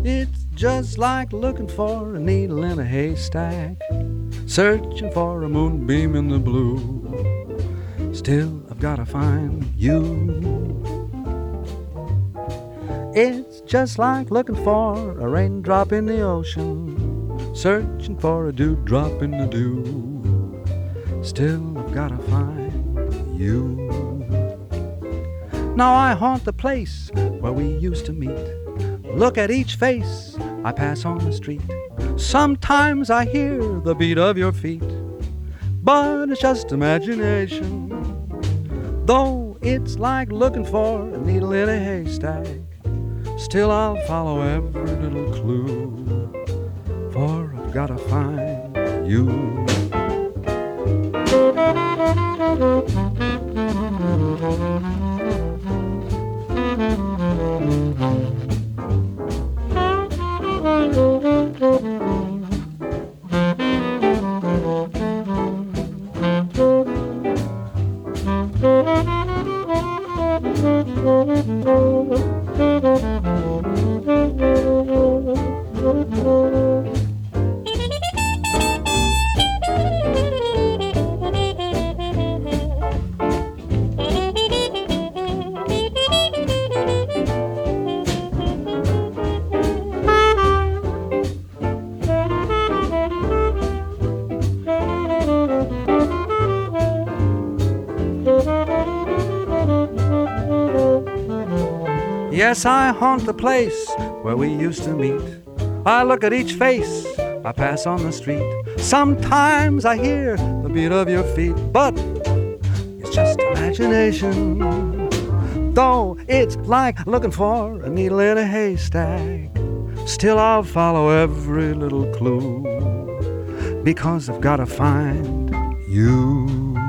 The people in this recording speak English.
It's just like looking for a needle in a haystack, searching for a moonbeam in the blue. Still, I've gotta find you. It's just like looking for a raindrop in the ocean, searching for a dewdrop in the dew. Still, I've gotta find you. Now I haunt the place where we used to meet. Look at each face I pass on the street. Sometimes I hear the beat of your feet, but it's just imagination. Though it's like looking for a needle in a haystack, still I'll follow every little clue, for I've gotta find you. Yes, I haunt the place where we used to meet. I look at each face I pass on the street. Sometimes I hear the beat of your feet, but it's just imagination. Though it's like looking for a needle in a haystack, still I'll follow every little clue, because I've gotta find you.